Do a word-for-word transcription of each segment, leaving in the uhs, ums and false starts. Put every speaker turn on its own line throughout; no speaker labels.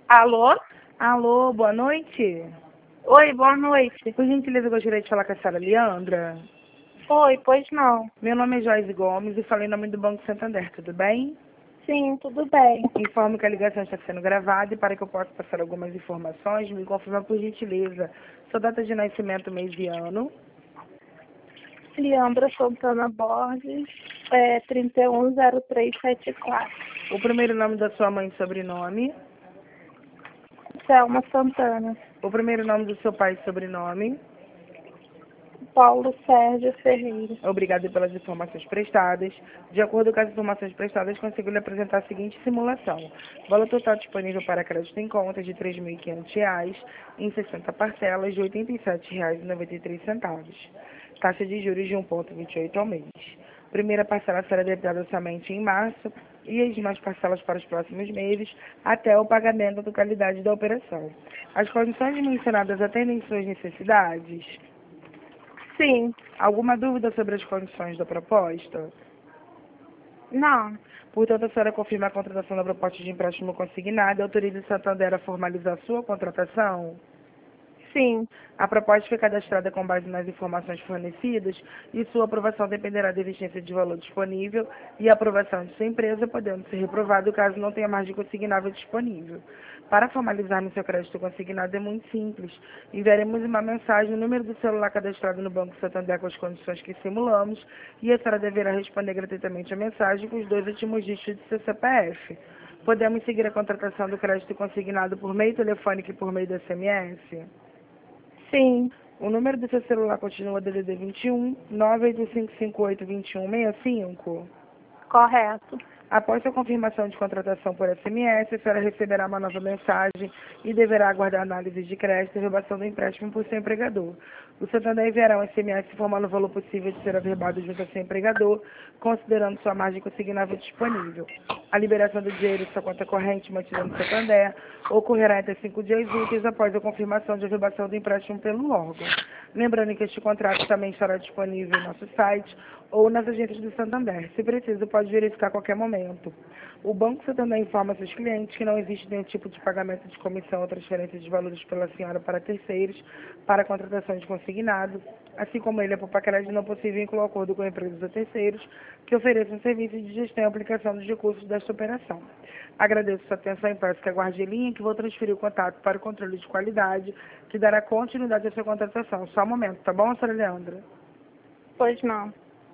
Alô?
Alô, boa noite.
Oi, boa noite.
Por gentileza, eu gostaria de falar com a senhora Leandra.
Oi, pois não.
Meu nome é Joyce Gomes e falei em nome do Banco Santander, tudo bem?
Sim, tudo bem.
Informo que a ligação está sendo gravada e para que eu possa passar algumas informações, me confirma por gentileza sua data de nascimento, mês e ano.
Leandra Santana Borges, é, trinta e um zero três setenta e quatro.
O primeiro nome da sua mãe e sobrenome.
Selma Santana.
O primeiro nome do seu pai e sobrenome.
Paulo Sérgio Ferreira.
Obrigado pelas informações prestadas. De acordo com as informações prestadas, consigo lhe apresentar a seguinte simulação. Valor total disponível para crédito em conta de três mil e quinhentos reais em sessenta parcelas de oitenta e sete reais e noventa e três centavos. Taxa de juros de um vírgula vinte e oito ao mês. Primeira parcela será debitada somente em março e as demais parcelas para os próximos meses até o pagamento da totalidade da operação. As condições mencionadas atendem suas necessidades?
Sim.
Alguma dúvida sobre as condições da proposta?
Não.
Portanto, a senhora confirma a contratação da proposta de empréstimo consignado e autoriza o Santander a formalizar sua contratação?
Sim.
A proposta foi cadastrada com base nas informações fornecidas e sua aprovação dependerá da existência de valor disponível e a aprovação de sua empresa, podendo ser reprovado caso não tenha margem consignável disponível. Para formalizarmos seu crédito consignado é muito simples. Enviaremos uma mensagem no número do celular cadastrado no Banco Santander com as condições que simulamos e a senhora deverá responder gratuitamente a mensagem com os dois últimos dígitos de seu C P F. Podemos seguir a contratação do crédito consignado por meio telefônico e por meio do S M S?
Sim.
O número do seu celular continua D D D vinte e um, nove oito cinco cinco oito, dois um seis cinco?
Correto.
Após a confirmação de contratação por S M S, a senhora receberá uma nova mensagem e deverá aguardar análise de crédito e averbação do empréstimo por seu empregador. O Santander enviará um S M S informando o valor possível de ser averbado junto ao seu empregador, considerando sua margem consignável disponível. A liberação do dinheiro de sua conta corrente mantida no Santander ocorrerá entre cinco dias úteis após a confirmação de averbação do empréstimo pelo órgão. Lembrando que este contrato também estará disponível em nosso site ou nas agências do Santander. Se preciso, pode verificar a qualquer momento. O Banco Santander informa seus clientes que não existe nenhum tipo de pagamento de comissão ou transferência de valores pela senhora para terceiros para a contratação de consignado, assim como ele é por crédito não possível incluir acordo com empresas ou terceiros que ofereçam serviços de gestão e aplicação dos recursos desta operação. Agradeço sua atenção e peço que aguarde a linha que vou transferir o contato para o controle de qualidade, que dará continuidade à sua contratação. Só um momento, tá bom, senhora Leandra?
Pois não.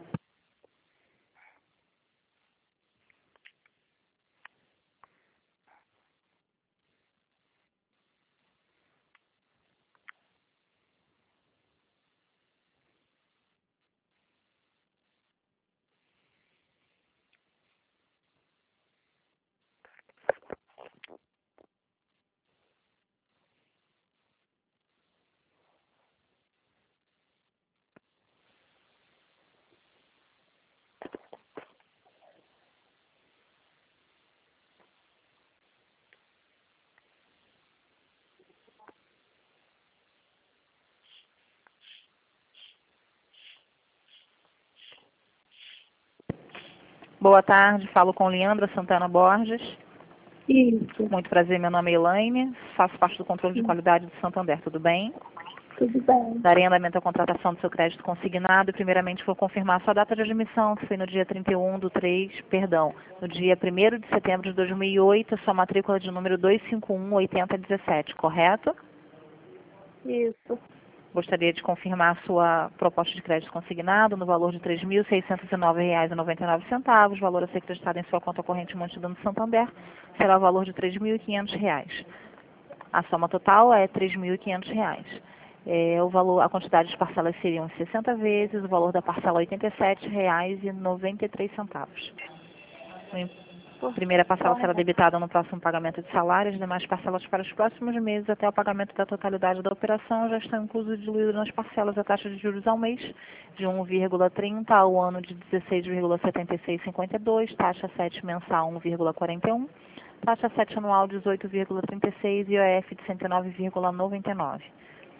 Boa tarde, falo com Leandra Santana Borges.
Isso.
Muito prazer, meu nome é Elaine, faço parte do controle de qualidade do Santander, tudo bem?
Tudo bem.
Darei andamento à contratação do seu crédito consignado e primeiramente vou confirmar sua data de admissão, que foi no dia trinta e um do três, perdão, no dia primeiro de setembro de dois mil e oito, sua matrícula de número dois cinco um oito zero um sete, correto?
Isso.
Gostaria de confirmar sua proposta de crédito consignado no valor de três mil seiscentos e nove reais e noventa e nove centavos, valor a ser acreditado em sua conta corrente mantida no Santander, será o valor de três mil e quinhentos reais. A soma total é três mil e quinhentos reais. É, o valor, a quantidade de parcelas seriam sessenta vezes, o valor da parcela oitenta e sete reais e noventa e três centavos. A primeira parcela será debitada no próximo pagamento de salário, as demais parcelas para os próximos meses até o pagamento da totalidade da operação já estão incluso diluído nas parcelas a taxa de juros ao mês de um vírgula trinta ao ano de dezesseis vírgula setenta e seis cinquenta e dois, taxa sete mensal um vírgula quarenta e um, taxa sete anual dezoito vírgula trinta e seis e I O F de cento e nove vírgula noventa e nove.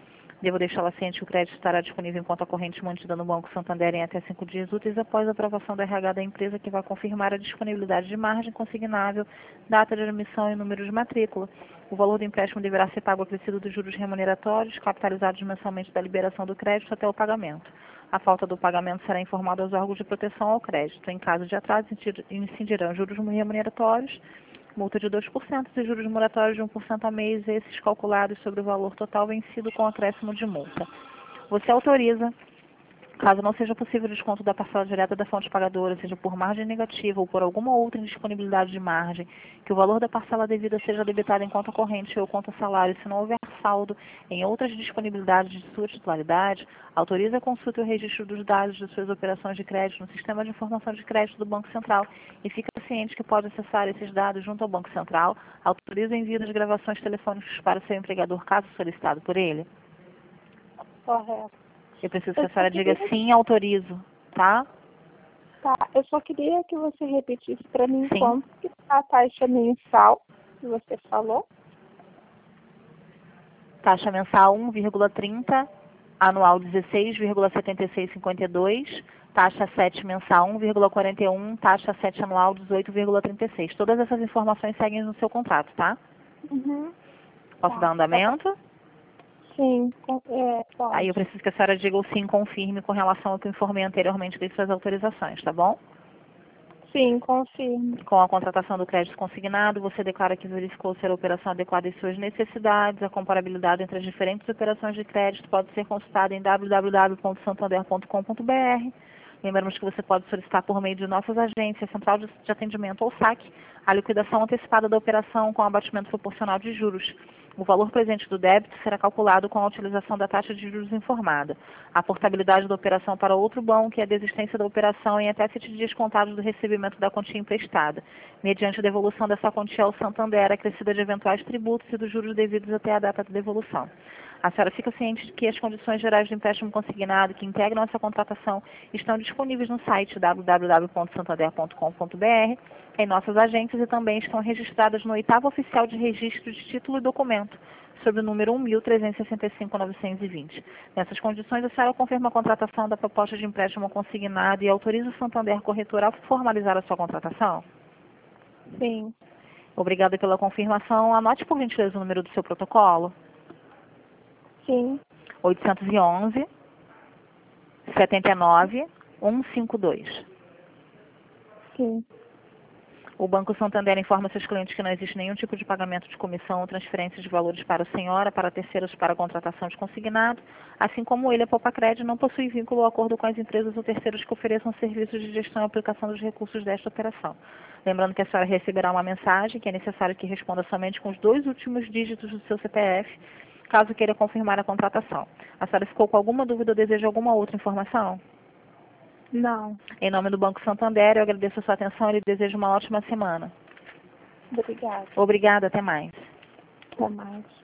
Devo deixá-la ciente que o crédito estará disponível em conta corrente mantida no Banco Santander em até cinco dias úteis após a aprovação do R H da empresa, que vai confirmar a disponibilidade de margem consignável, data de admissão e número de matrícula. O valor do empréstimo deverá ser pago acrescido dos juros remuneratórios, capitalizados mensalmente da liberação do crédito até o pagamento. A falta do pagamento será informada aos órgãos de proteção ao crédito. Em caso de atraso, incidirão juros remuneratórios, multa de dois por cento e juros moratórios de um por cento a mês, esses calculados sobre o valor total vencido com acréscimo de multa. Você autoriza, caso não seja possível o desconto da parcela direta da fonte pagadora, seja por margem negativa ou por alguma outra indisponibilidade de margem, que o valor da parcela devida seja debitado em conta corrente ou conta salário, se não houver saldo em outras disponibilidades de sua titularidade, autoriza a consulta e o registro dos dados de suas operações de crédito no Sistema de Informação de Crédito do Banco Central e fica ciente que pode acessar esses dados junto ao Banco Central, autoriza o envio das gravações telefônicas para seu empregador, caso solicitado por ele.
Correto.
Eu preciso que a senhora diga sim, autorizo, tá?
Tá, eu só queria que você repetisse para mim
Sim.
quanto que tá a taxa mensal que você falou.
Taxa mensal um vírgula trinta, anual dezesseis vírgula setenta e seis cinquenta e dois, taxa sete mensal um vírgula quarenta e um, taxa sete anual dezoito vírgula trinta e seis. Todas essas informações seguem no seu contrato, tá?
Uhum.
Posso
Tá.
dar andamento?
Sim, com- é, pode.
Aí eu preciso que a senhora diga o sim, confirme com relação ao que eu informei anteriormente das suas autorizações, tá bom?
Sim, confirmo.
Com a contratação do crédito consignado, você declara que verificou ser a operação adequada às suas necessidades. A comparabilidade entre as diferentes operações de crédito pode ser consultada em w w w ponto santander ponto com ponto b r. Lembramos que você pode solicitar por meio de nossas agências, Central de Atendimento ou saque, a liquidação antecipada da operação com abatimento proporcional de juros. O valor presente do débito será calculado com a utilização da taxa de juros informada. A portabilidade da operação para outro banco e a desistência da operação em até sete dias contados do recebimento da quantia emprestada, mediante a devolução dessa quantia ao Santander, acrescida de eventuais tributos e dos juros devidos até a data de devolução. A senhora fica ciente de que as condições gerais de empréstimo consignado que integram essa contratação estão disponíveis no site w w w ponto santander ponto com ponto b r, em nossas agências, e também estão registradas no oitavo oficial de registro de título e documento, sob o número um mil trezentos e sessenta e cinco ponto novecentos e vinte. Nessas condições, a senhora confirma a contratação da proposta de empréstimo consignado e autoriza o Santander Corretor a formalizar a sua contratação?
Sim.
Obrigada pela confirmação. Anote, por gentileza, o número do seu protocolo.
Sim.
oitocentos e onze, setenta e nove, cento e cinquenta e dois.
Sim.
O Banco Santander informa seus clientes que não existe nenhum tipo de pagamento de comissão ou transferência de valores para o senhora, para terceiros, para a contratação de consignado, assim como ele, a Poupa-Crédito, não possui vínculo ou acordo com as empresas ou terceiros que ofereçam serviços de gestão e aplicação dos recursos desta operação. Lembrando que a senhora receberá uma mensagem que é necessário que responda somente com os dois últimos dígitos do seu C P F, caso queira confirmar a contratação. A senhora ficou com alguma dúvida ou deseja alguma outra informação?
Não.
Em nome do Banco Santander, eu agradeço a sua atenção e lhe desejo uma ótima semana.
Obrigada.
Obrigada, até mais.
Até mais.